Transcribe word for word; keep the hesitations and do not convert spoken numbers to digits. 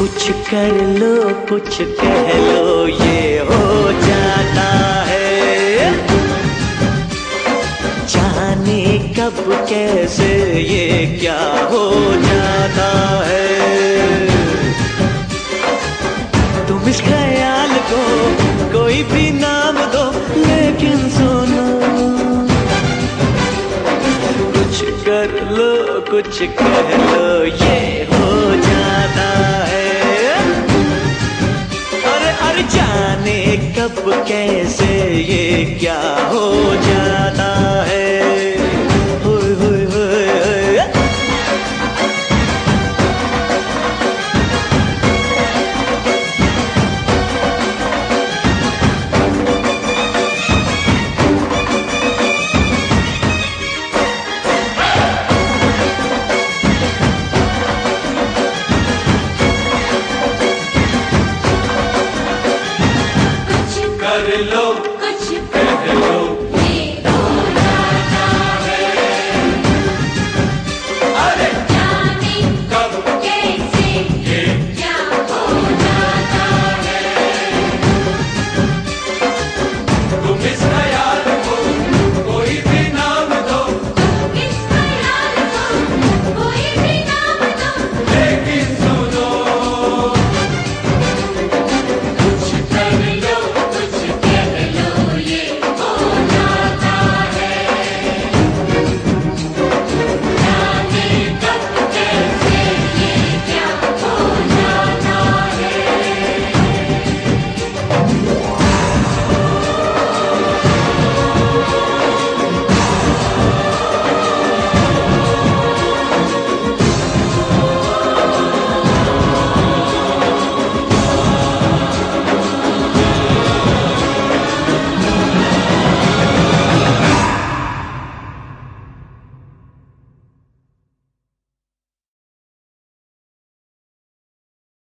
कुछ कर लो कुछ कह लो ये हो जाता है, जाने कब कैसे ये क्या हो जाता है। तुम इस ख्याल को कोई भी नाम दो, लेकिन सुनो कुछ कर लो कुछ कह लो ये हो जाता है। अरे अरे जाने कब कैसे ये क्या हो जाता है।